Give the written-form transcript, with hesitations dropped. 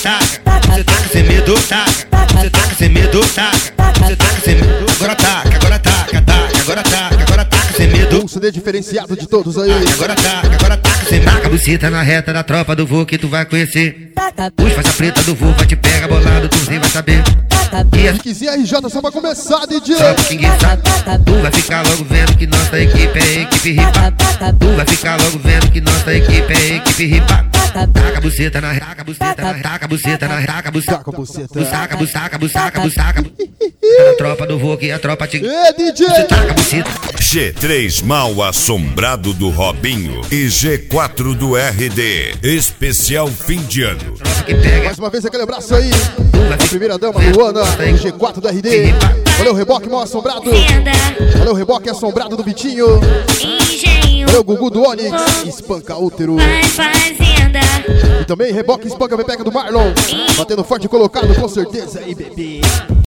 taca. Você taca sem medo, taca. Você taca sem medo, taca. Você taca sem medo. Agora taca, agora taca, taca. Agora taca, agora taca sem medo. Um CD diferenciado de todos aí. Agora taca sem medo. Taca a buceta na reta da tropa do vô que tu vai conhecer. Os faixa preta do vô vai te pegar bolado, tu nem vai saber. E as Quiser RJ só pra começar, DJ. tropa xinguiçada. Tu vai ficar logo vendo que nossa equipe é equipe ripa. Tu vai ficar logo vendo que nossa equipe é equipe ripa. Taca a buceta na taca a buceta na taca a buceta na taca a buceta. Taca a buceta. Busaca, busaca, busaca, busaca. A tropa do vô que a tropa te. Ê, DJ. Você taca a buceta. G3 Mal Assombrado do Robinho e G4 do RD. Especial fim de ano. Que pega. Mais uma vez aquele abraço aí. A primeira dama, Luana, do G4 do RD. Valeu, Reboque Mal Assombrado. Valeu, Reboque Assombrado do Vitinho. Engenho, Valeu, Gugu do Onix. Espanca útero. fazenda. E também Reboque Espanca Pepeca do Marlon. Batendo forte e colocado, com certeza. E bebê.